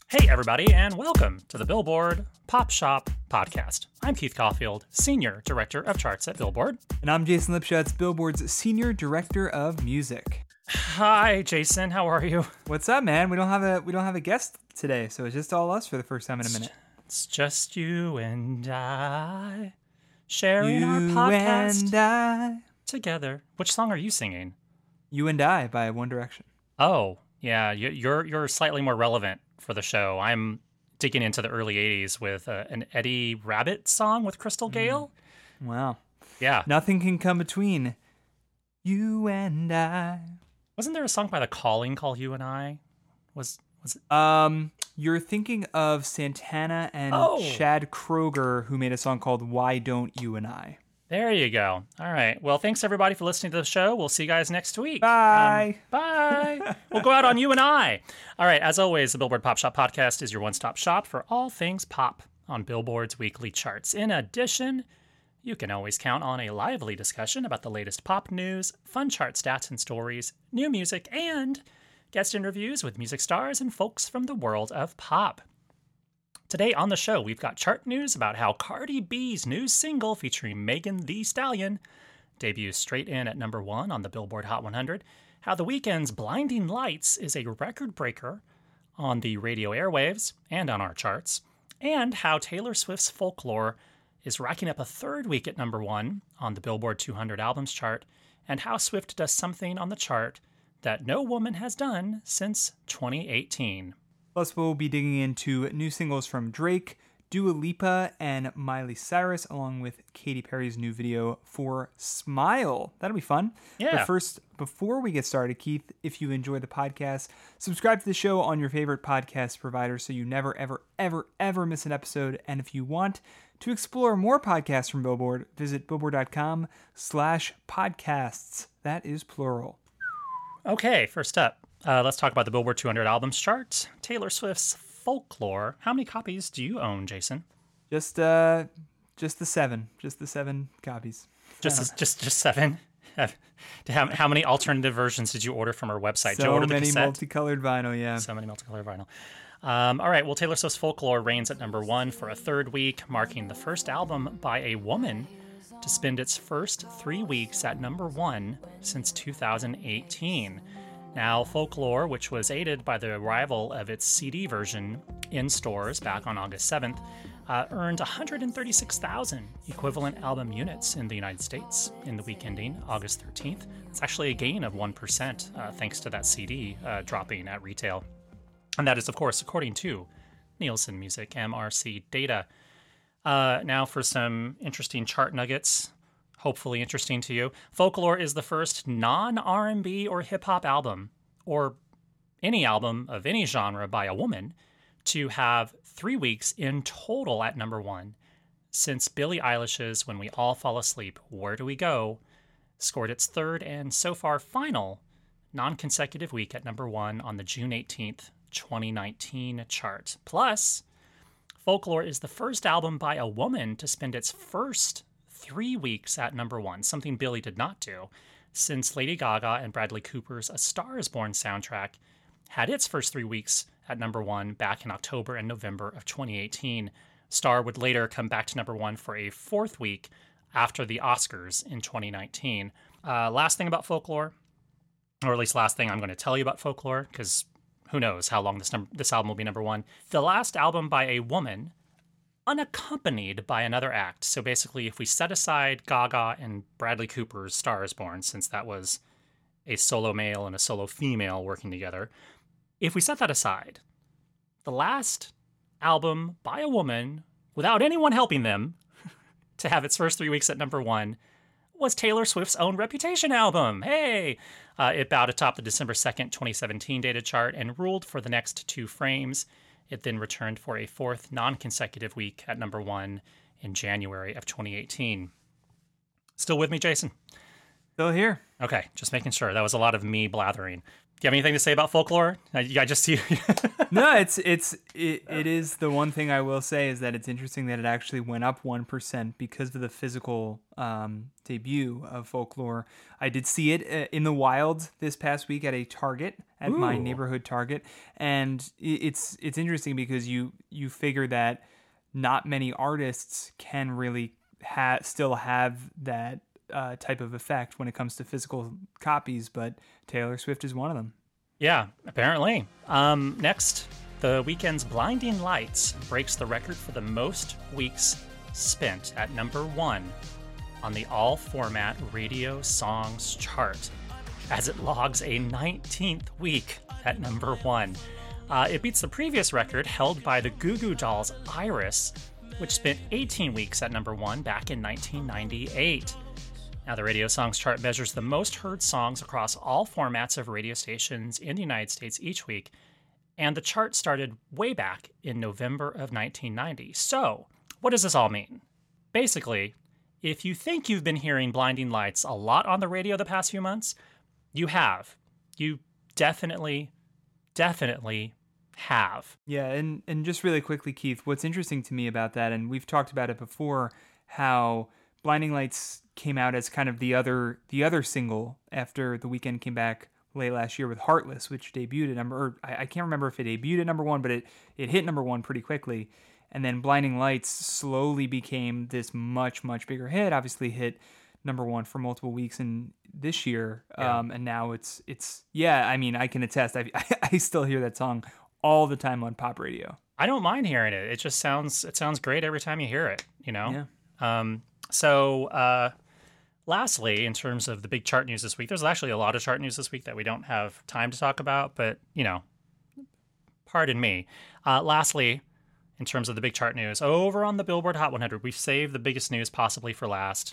Hey, everybody, and welcome to the Billboard Pop Shop Podcast. I'm Keith Caulfield, Senior Director of Charts at Billboard. And I'm Jason Lipschutz, Billboard's Senior Director of Music. Hi, Jason. How are you? What's up, man? We don't have a guest today, so it's just all us for the first time in a minute. It's just you and I sharing our podcast and I. Together. Which song are you singing? You and I by One Direction. Oh, yeah. You're slightly more relevant for the show. I'm digging into the early 80s with an Eddie Rabbitt song with Crystal Gayle. Wow. Yeah. Nothing can come between you and I. Wasn't there a song by The Calling called You and I? Was it? You're thinking of Santana and Oh. Chad Kroeger, who made a song called Why Don't You and I. There you go. All right. Well, thanks everybody for listening to the show. We'll see you guys next week. Bye. Bye. We'll go out on you and I. All right. As always, the Billboard Pop Shop Podcast is your one-stop shop for all things pop on Billboard's weekly charts. In addition, you can always count on a lively discussion about the latest pop news, fun chart stats and stories, new music, and guest interviews with music stars and folks from the world of pop. Today on the show, we've got chart news about how Cardi B's new single featuring Megan Thee Stallion debuts straight in at number 1 on the Billboard Hot 100, how The Weeknd's Blinding Lights is a record breaker on the radio airwaves and on our charts, and how Taylor Swift's Folklore is racking up a third week at number 1 on the Billboard 200 Albums chart, and how Swift does something on the chart that no woman has done since 2018. Plus, we'll be digging into new singles from Drake, Dua Lipa, and Miley Cyrus, along with Katy Perry's new video for Smile. That'll be fun. Yeah. But first, before we get started, Keith, if you enjoy the podcast, subscribe to the show on your favorite podcast provider so you never, ever, ever, ever miss an episode. And if you want to explore more podcasts from Billboard, visit billboard.com/podcasts. That is plural. Okay, first up, let's talk about the Billboard 200 Albums chart. Taylor Swift's Folklore. How many copies do you own, Jason? Just the 7 copies. Just 7. How many alternative versions did you order from our website? Did you So order the many cassette? multicolored vinyl, yeah. So many multicolored vinyl. All right, well, Taylor Swift's Folklore reigns at number 1 for a third week, marking the first album by a woman to spend its first 3 weeks at number 1 since 2018. Now, Folklore, which was aided by the arrival of its CD version in stores back on August 7th, earned 136,000 equivalent album units in the United States in the week ending August 13th. It's actually a gain of 1% thanks to that CD dropping at retail. And that is, of course, according to Nielsen Music MRC data. Now for some interesting chart nuggets, hopefully interesting to you. Folklore is the first non-R&B or hip-hop album, or any album of any genre by a woman, to have 3 weeks in total at number 1 since Billie Eilish's When We All Fall Asleep, Where Do We Go, scored its third and so far final non-consecutive week at number 1 on the June 18th, 2019 chart. Plus, Folklore is the first album by a woman to spend its first 3 weeks at number 1, something Billie did not do, since Lady Gaga and Bradley Cooper's A Star Is Born soundtrack had its first 3 weeks at number 1 back in October and November of 2018. Star would later come back to number 1 for a fourth week after the Oscars in 2019. Last thing about Folklore, or at least last thing I'm going to tell you about Folklore, because who knows how long this album will be number 1. The last album by a woman, unaccompanied by another act. So basically, if we set aside Gaga and Bradley Cooper's Star Is Born, since that was a solo male and a solo female working together, if we set that aside, the last album by a woman, without anyone helping them, to have its first 3 weeks at number 1 was Taylor Swift's own Reputation album. Hey! It bowed atop the December 2nd, 2017 dated chart and ruled for the next 2 frames. It then returned for a fourth non-consecutive week at number 1 in January of 2018. Still with me, Jason? Still here. Okay, just making sure. That was a lot of me blathering. Do you have anything to say about Folklore? I just see. No, it is the one thing I will say is that it's interesting that it actually went up 1% because of the physical debut of Folklore. I did see it in the wild this past week at a Target at my Ooh. neighborhood Target, and it's interesting because you figure that not many artists can really still have that type of effect when it comes to physical copies, but Taylor Swift is one of them. Yeah, apparently. Next, the Weeknd's Blinding Lights breaks the record for the most weeks spent at number 1 on the all-format radio songs chart, as it logs a 19th week at number 1. It beats the previous record held by the Goo Goo Dolls' Iris, which spent 18 weeks at number 1 back in 1998. Now, the radio songs chart measures the most heard songs across all formats of radio stations in the United States each week, and the chart started way back in November of 1990. So, what does this all mean? Basically, if you think you've been hearing Blinding Lights a lot on the radio the past few months, you have. You definitely have. Yeah, and just really quickly, Keith, what's interesting to me about that, and we've talked about it before, how Blinding Lights came out as kind of the other single after The Weeknd came back late last year with Heartless, which debuted at I can't remember if it debuted at number 1, but it hit number 1 pretty quickly. And then Blinding Lights slowly became this much, much bigger hit, obviously hit number 1 for multiple weeks in this year. Yeah. And now it's I mean, I can attest, I still hear that song all the time on pop radio. I don't mind hearing it. It just sounds great every time you hear it, you know? Yeah. So, lastly, in terms of the big chart news this week, there's actually a lot of chart news this week that we don't have time to talk about, but, you know, pardon me. Lastly, in terms of the big chart news, over on the Billboard Hot 100, we've saved the biggest news possibly for last.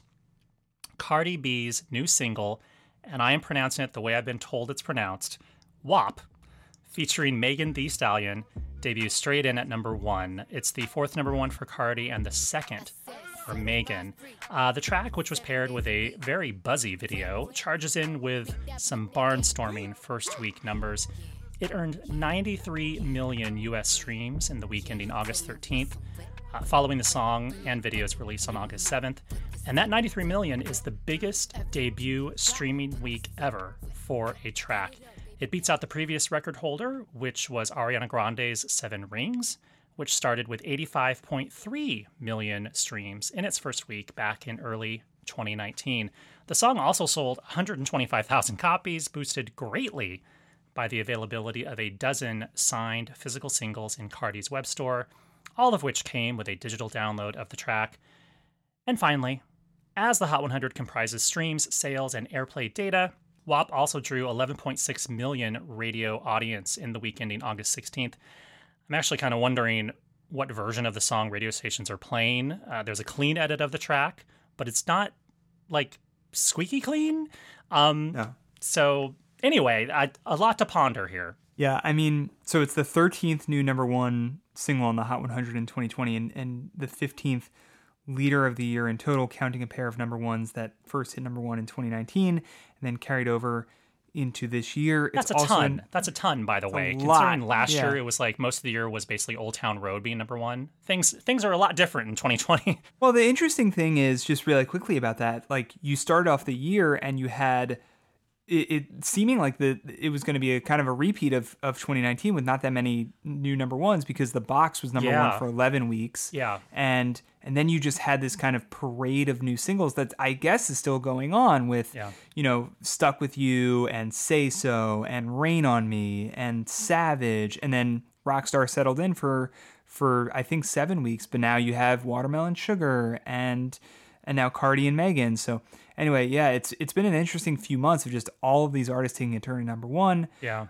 Cardi B's new single, and I am pronouncing it the way I've been told it's pronounced, WAP, featuring Megan Thee Stallion, debuts straight in at number 1. It's the 4th number 1 for Cardi and the 2nd for Megan. The track, which was paired with a very buzzy video, charges in with some barnstorming first week numbers. It earned 93 million US streams in the week ending August 13th, following the song and video's release on August 7th. And that 93 million is the biggest debut streaming week ever for a track. It beats out the previous record holder, which was Ariana Grande's Seven Rings, which started with 85.3 million streams in its first week back in early 2019. The song also sold 125,000 copies, boosted greatly by the availability of a dozen signed physical singles in Cardi's web store, all of which came with a digital download of the track. And finally, as the Hot 100 comprises streams, sales, and airplay data, WAP also drew 11.6 million radio audience in the week ending August 16th. I'm actually kind of wondering what version of the song radio stations are playing. There's a clean edit of the track, but it's not like squeaky clean. No. So anyway, a lot to ponder here. Yeah, I mean, so it's the 13th new number 1 single on the Hot 100 in 2020 and the 15th leader of the year in total, counting a pair of number 1s that first hit number 1 in 2019 and then carried over into this year. That's a ton. That's a ton, by the way. Considering last year, it was like most of the year was basically Old Town Road being number 1. Things are a lot different in 2020. Well, the interesting thing is, just really quickly about that, like you started off the year and you had it seeming like it was going to be a kind of a repeat of 2019 with not that many new number 1s because the box was number 1 for 11 weeks. Yeah. And then you just had this kind of parade of new singles that I guess is still going on with, you know, Stuck With You and Say So and Rain on Me and Savage. And then Rockstar settled in for I think 7 weeks. But now you have Watermelon Sugar and now Cardi and Megan. So anyway, yeah, it's been an interesting few months of just all of these artists taking a turn in number 1. Yeah.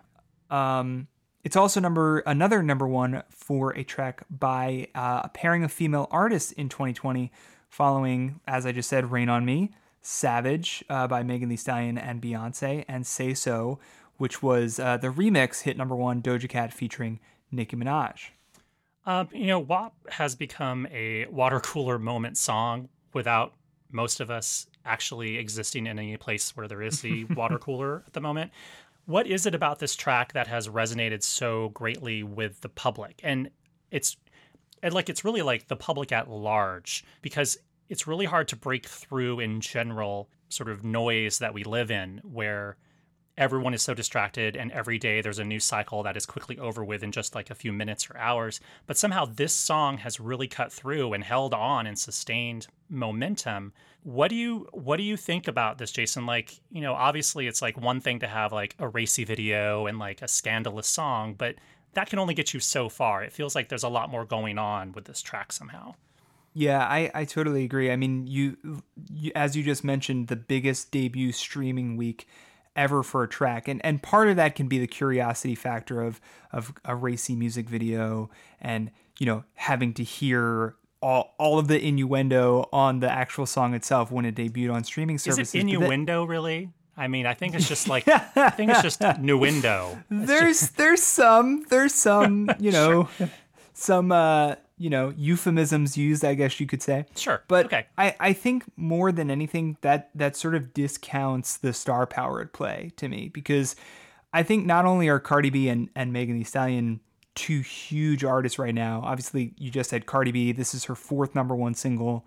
It's also another number 1 for a track by a pairing of female artists in 2020, following, as I just said, Rain on Me, Savage by Megan Thee Stallion and Beyonce, and Say So, which was the remix hit number 1, Doja Cat featuring Nicki Minaj. You know, WAP has become a water cooler moment song without most of us actually existing in any place where there is the water cooler at the moment. What is it about this track that has resonated so greatly with the public? And it's really like the public at large, because it's really hard to break through in general sort of noise that we live in, where everyone is so distracted, and every day there's a new cycle that is quickly over with in just like a few minutes or hours. But somehow this song has really cut through and held on and sustained momentum. What do you think about this, Jason? Like, obviously it's like one thing to have like a racy video and like a scandalous song, but that can only get you so far. It feels like there's a lot more going on with this track somehow. Yeah, I totally agree. I mean, you as you just mentioned, the biggest debut streaming week ever for a track, and part of that can be the curiosity factor of a racy music video, and having to hear all of the innuendo on the actual song itself when it debuted on streaming services. Is it innuendo, really? I mean, I think it's just like I think it's just nuendo. There's some Sure. some euphemisms used, I guess you could say. Sure. But okay. I think more than anything that sort of discounts the star power at play to me, because I think not only are Cardi B and Megan Thee Stallion two huge artists right now. Obviously, you just said Cardi B. This is her fourth #1 single.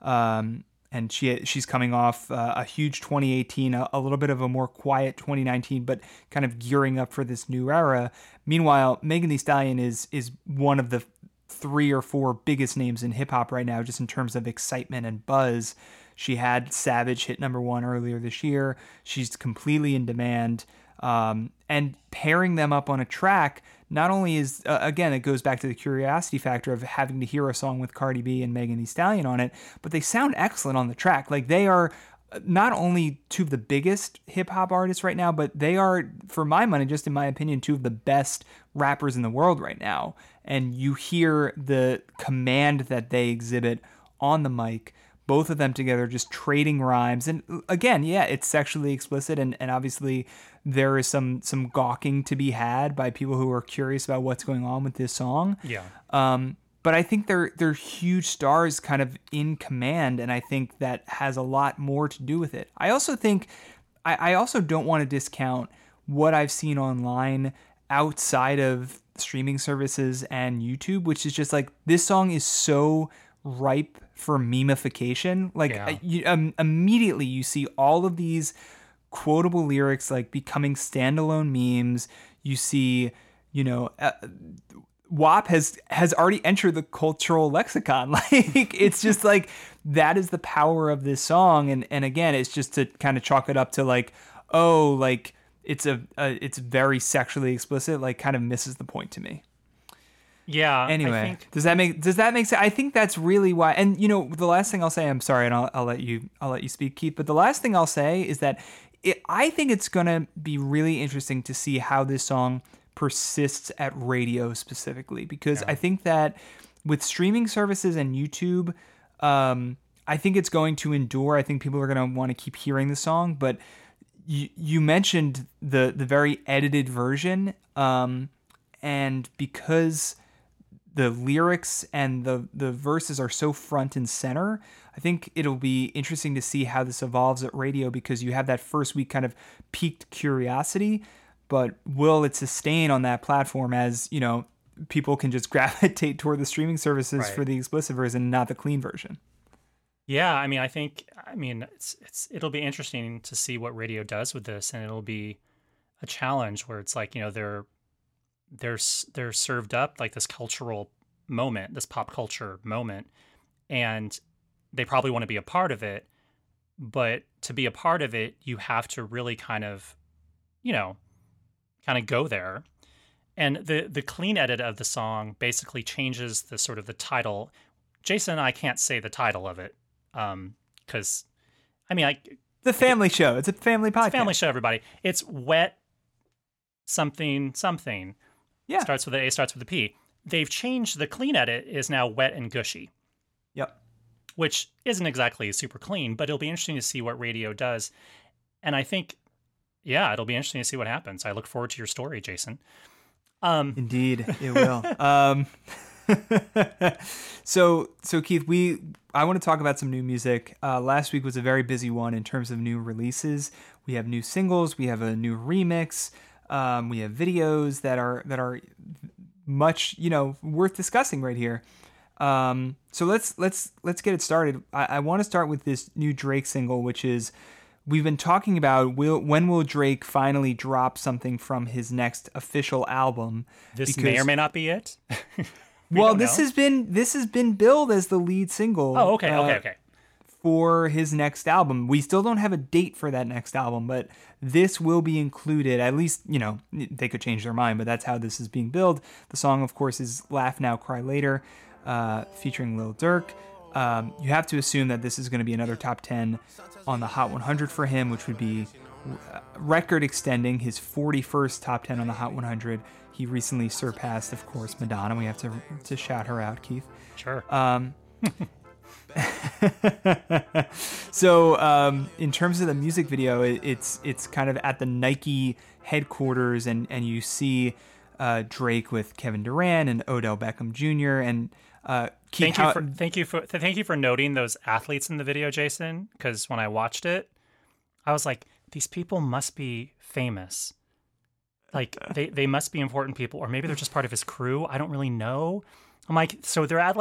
And she's coming off a huge 2018, a little bit of a more quiet 2019, but kind of gearing up for this new era. Meanwhile, Megan Thee Stallion is one of the 3 or 4 biggest names in hip hop right now, just in terms of excitement and buzz. She had Savage hit #1 earlier this year. She's completely in demand. And pairing them up on a track, not only is, again, it goes back to the curiosity factor of having to hear a song with Cardi B and Megan Thee Stallion on it, but they sound excellent on the track. Like, they are not only two of the biggest hip hop artists right now, but they are, for my money, just in my opinion, two of the best rappers in the world right now. And you hear the command that they exhibit on the mic, both of them together just trading rhymes. And again, yeah, it's sexually explicit, and obviously there is some gawking to be had by people who are curious about what's going on with this song. Yeah. But I think they're huge stars kind of in command, and I think that has a lot more to do with it. I also think, I also don't want to discount what I've seen online outside of streaming services and YouTube, which is just like, this song is so ripe for memification. Like, immediately you see all of these quotable lyrics like becoming standalone memes. You see, WAP has already entered the cultural lexicon. Like, it's just like, that is the power of this song. And again, it's just to kind of chalk it up to like, oh, like it's it's very sexually explicit, like, kind of misses the point to me. Yeah. Anyway, does that make sense? I think that's really why. And the last thing I'll say, I'm sorry, and I'll let you speak, Keith. But the last thing I'll say is that I think it's gonna be really interesting to see how this song persists at radio specifically, because I think that with streaming services and YouTube, I think it's going to endure. I think people are gonna want to keep hearing the song, but you mentioned the very edited version, and because the lyrics and the verses are so front and center, I think it'll be interesting to see how this evolves at radio, because you have that first week kind of piqued curiosity, but will it sustain on that platform as, people can just gravitate toward the streaming services for the explicit version, not the clean version? Yeah, I mean, it'll be interesting to see what radio does with this, and it'll be a challenge where it's like, they're served up like this cultural moment, this pop culture moment, and they probably want to be a part of it. But to be a part of it, you have to really kind of go there. And the clean edit of the song basically changes the sort of the title. Jason and I can't say the title of it because, the family show. It's a family podcast. It's a family show, everybody. It's Wet something something. Yeah. Starts with an A, starts with a P. They've changed, the clean edit is now Wet and Gushy. Yep. Which isn't exactly super clean, but it'll be interesting to see what radio does. And I think, it'll be interesting to see what happens. I look forward to your story, Jason. Indeed, it will. So Keith, I want to talk about some new music. Last week was a very busy one in terms of new releases. We have new singles. We have a new remix. We have videos that are much, worth discussing right here. So let's get it started. I want to start with this new Drake single, which is we've been talking about when will Drake finally drop something from his next official album? This may or may not be it. Well, this has been billed as the lead single. Oh, okay. For his next album. We still don't have a date for that next album, but this will be included. At least, they could change their mind, but that's how this is being billed. The song, of course, is Laugh Now, Cry Later, featuring Lil Durk. You have to assume that this is going to be another top 10 on the Hot 100 for him, which would be record extending, his 41st top 10 on the Hot 100. He recently surpassed, of course, Madonna. We have to shout her out, Keith. Sure. So in terms of the music video, it's kind of at the Nike headquarters, and you see Drake with Kevin Durant and Odell Beckham Jr. and Keith, thank you for noting those athletes in the video, Jason, because when I watched it, I was like, these people must be famous. Like they must be important people, or maybe they're just part of his crew. I don't really know. I'm like, so they're at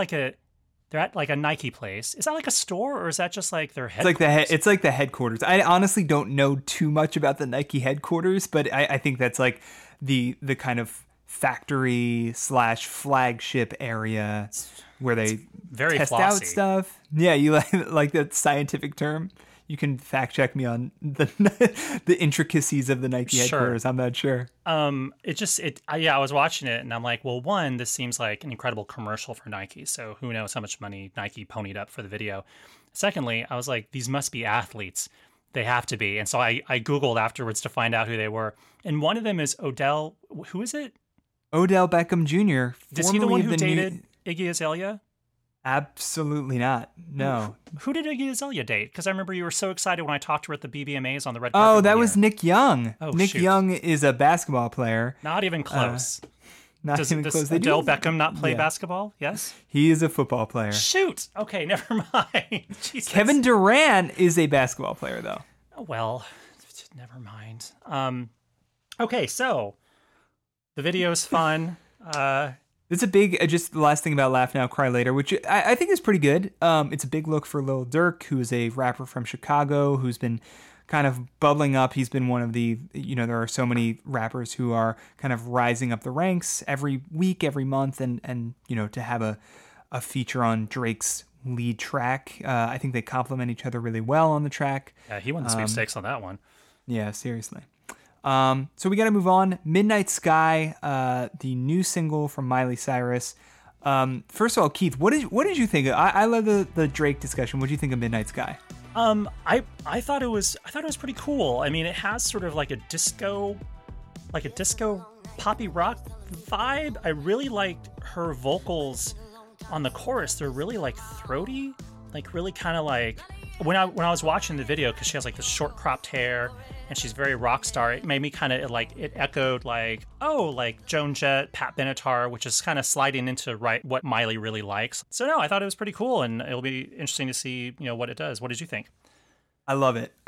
a Nike place. Is that like a store, or is that just like their headquarters? It's like the headquarters. I honestly don't know too much about the Nike headquarters, but I think that's like the kind of factory / flagship area where they very test flossy. out stuff. Yeah, you like that scientific term? You can fact check me on the intricacies of the Nike headquarters. I'm not sure. I was watching it and I'm like, well, one, this seems like an incredible commercial for Nike. So who knows how much money Nike ponied up for the video. Secondly, I was like, these must be athletes. They have to be. And so I Googled afterwards to find out who they were. And one of them is Odell. Who is it? Odell Beckham Jr. Is he the one who dated Iggy Azalea? Absolutely not. No. Who did Iggy Azalea date? Because I remember you were so excited when I talked to her at the BBMAs on the red carpet. Oh, that was Nick Young. Oh, Nick Young is a basketball player. Not even close. Does Odell Beckham not play basketball? Yes? He is a football player. Shoot. Okay, never mind. Jesus. Kevin Durant is a basketball player, though. Oh, well, never mind. Okay, so the video is fun. It's a big, just the last thing about Laugh Now, Cry Later, which I think is pretty good. It's a big look for Lil Durk, who is a rapper from Chicago, who's been kind of bubbling up. He's been one of the, there are so many rappers who are kind of rising up the ranks every week, every month, and to have a feature on Drake's lead track. I think they complement each other really well on the track. Yeah, he won the sweepstakes on that one. Yeah, seriously. So we got to move on. Midnight Sky, the new single from Miley Cyrus. First of all, Keith, what did you think? I love the Drake discussion. What did you think of Midnight Sky? I thought it was pretty cool. I mean, it has sort of like a disco poppy rock vibe. I really liked her vocals on the chorus. They're really like throaty, like really kind of like when I was watching the video, because she has like this short cropped hair and she's very rock star. It made me kind of it echoed like Joan Jett, Pat Benatar, which is kind of sliding into what Miley really likes. So no, I thought it was pretty cool, and it'll be interesting to see what it does. What did you think? I love it.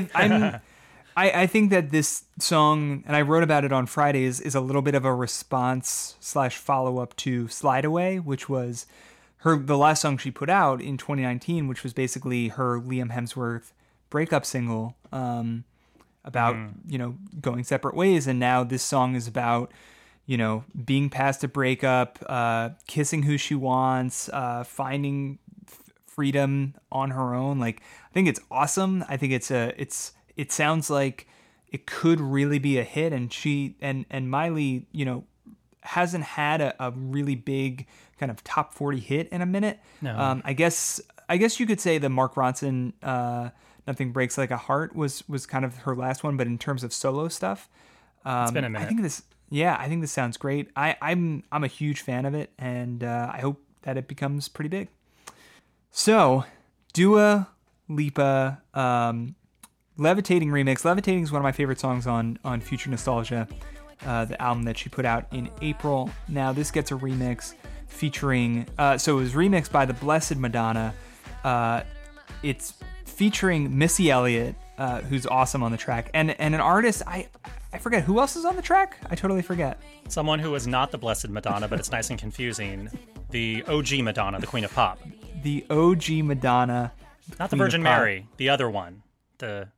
I think that this song, and I wrote about it on Friday, is a little bit of a response / follow up to Slide Away, which was the last song she put out in 2019, which was basically her Liam Hemsworth breakup single about going separate ways. And now this song is about being past a breakup, kissing who she wants, finding freedom on her own. Like, I think it's awesome. I think it sounds like it could really be a hit, and she and Miley hasn't had a really big kind of top 40 hit in a minute. No. I guess you could say the Mark Ronson Nothing Breaks Like a Heart was kind of her last one, but in terms of solo stuff, it's been a minute. I think this sounds great. I'm a huge fan of it, and I hope that it becomes pretty big. So, Dua Lipa, Levitating remix. Levitating is one of my favorite songs on Future Nostalgia, the album that she put out in April. Now this gets a remix featuring, so it was remixed by the Blessed Madonna. It's featuring Missy Elliott, who's awesome on the track, and an artist, I forget who else is on the track. I totally forget. Someone who is not the Blessed Madonna, but it's nice and confusing. The OG Madonna, the Queen of Pop. The OG Madonna. Not the Virgin Mary, the other one. The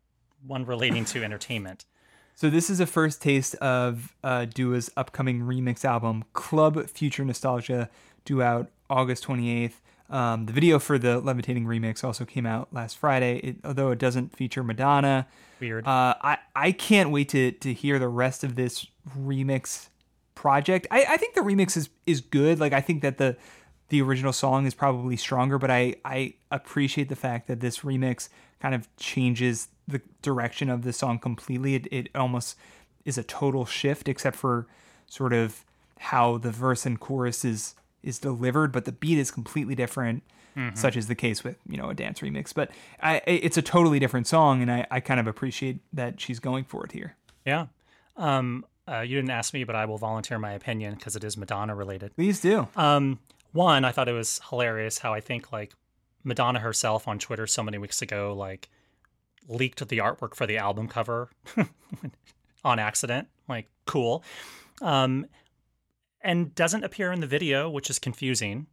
one relating to entertainment. So this is a first taste of Dua's upcoming remix album, Club Future Nostalgia, due out August 28th. The video for the Levitating remix also came out last Friday, although it doesn't feature Madonna. Weird. I can't wait to hear the rest of this remix project. I think the remix is good. Like, I think that the original song is probably stronger, but I appreciate the fact that this remix kind of changes the direction of the song completely. It almost is a total shift, except for sort of how the verse and chorus is delivered, but the beat is completely different, such as the case with, a dance remix. But it's a totally different song, and I kind of appreciate that she's going for it here. Yeah. You didn't ask me, but I will volunteer my opinion because it is Madonna related. Please do. One, I thought it was hilarious how I think like Madonna herself on Twitter so many weeks ago, like leaked the artwork for the album cover on accident. Like, cool. And doesn't appear in the video, which is confusing.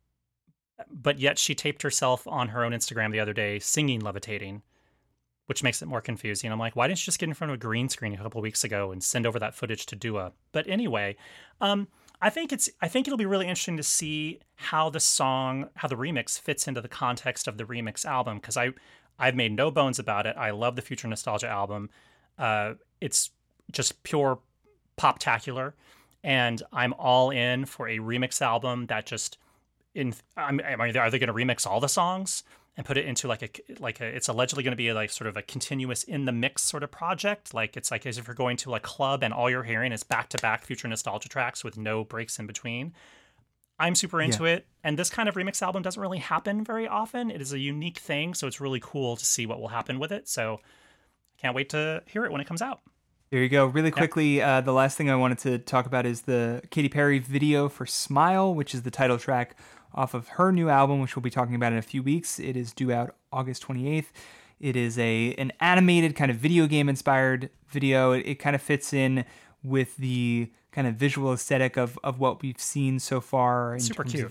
But yet she taped herself on her own Instagram the other day singing Levitating, which makes it more confusing. I'm like, why didn't you just get in front of a green screen a couple of weeks ago and send over that footage to Dua? But anyway, I think it'll be really interesting to see how the remix fits into the context of the remix album, because I've made no bones about it. I love the Future Nostalgia album. It's just pure pop-tacular, and I'm all in for a remix album that just are they going to remix all the songs and put it into like it's allegedly going to be like sort of a continuous in the mix sort of project. Like, it's like as if you're going to a club and all you're hearing is back-to-back Future Nostalgia tracks with no breaks in between. I'm super into it. And this kind of remix album doesn't really happen very often. It is a unique thing. So it's really cool to see what will happen with it. So I can't wait to hear it when it comes out. There you go. Really quickly, the last thing I wanted to talk about is the Katy Perry video for Smile, which is the title track off of her new album, which we'll be talking about in a few weeks. It is due out August 28th. It is an animated kind of video game inspired video. It kind of fits in with the kind of visual aesthetic of what we've seen so far. Super cute.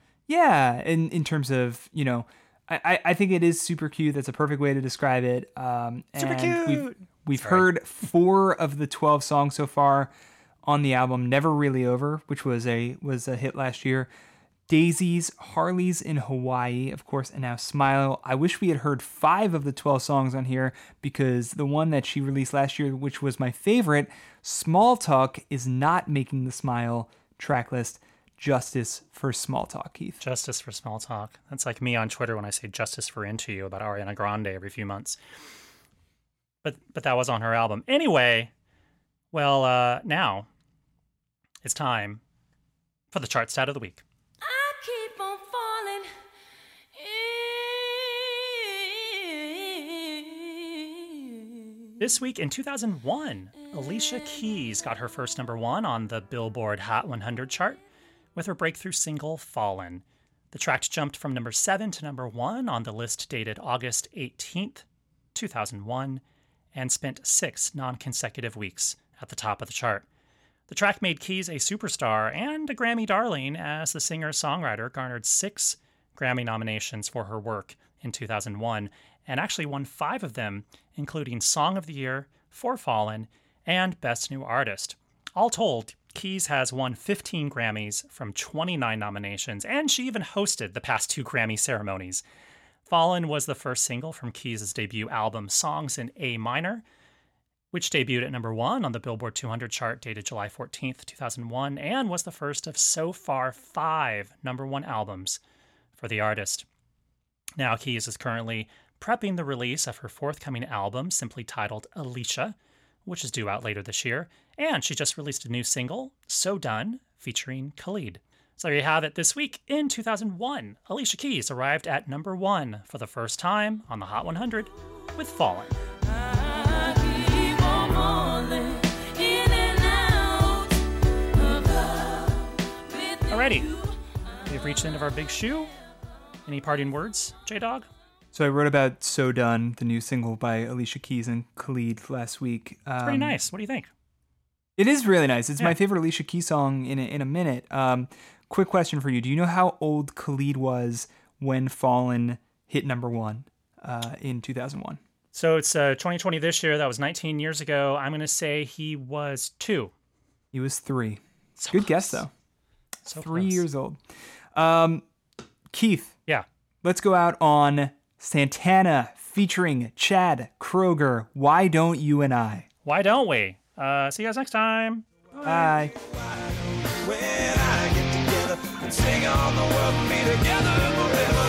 In terms of, I think it is super cute. That's a perfect way to describe it. Super cute. We've heard 4 of the 12 songs so far on the album. Never Really Over, which was a hit last year. Daisies, Harley's in Hawaii, of course, and now Smile. I wish we had heard 5 of the 12 songs on here, because the one that she released last year, which was my favorite, Small Talk, is not making the Smile track list. Justice for Small Talk, Keith. Justice for Small Talk. That's like me on Twitter when I say Justice for Into You about Ariana Grande every few months. But that was on her album. Anyway, well, now it's time for the chart stat of the week. This week in 2001, Alicia Keys got her first #1 on the Billboard Hot 100 chart with her breakthrough single, Fallen. The track jumped from number 7 to number 1 on the list dated August 18th, 2001, and spent 6 non-consecutive weeks at the top of the chart. The track made Keys a superstar and a Grammy darling, as the singer-songwriter garnered 6 Grammy nominations for her work in 2001, and actually won 5 of them, including Song of the Year for Fallen and Best New Artist. All told, Keys has won 15 Grammys from 29 nominations, and she even hosted the past 2 Grammy ceremonies. Fallen was the first single from Keys' debut album, Songs in A Minor, which debuted at number 1 on the Billboard 200 chart dated July 14th, 2001, and was the first of so far 5 #1 albums for the artist. Now, Keys is currently prepping the release of her forthcoming album, simply titled Alicia, which is due out later this year, and she just released a new single, So Done, featuring Khalid. So there you have it. This week in 2001, Alicia Keys arrived at number 1 for the first time on the Hot 100 with Fallen. Alrighty, we've reached the end of our big shoe. Any parting words, J-Dog? So I wrote about So Done, the new single by Alicia Keys and Khalid last week. It's pretty nice. What do you think? It is really nice. It's my favorite Alicia Keys song in a minute. Quick question for you. Do you know how old Khalid was when Fallen hit number 1 in 2001? So it's 2020 this year. That was 19 years ago. I'm going to say he was 2. He was 3. So Good close. guess, though. So 3 close. years old. Keith, Yeah. let's go out on Santana featuring Chad Kroger. Why Don't You and I? Why don't we? See you guys next time. Bye. When I get together and sing on the world, be together forever.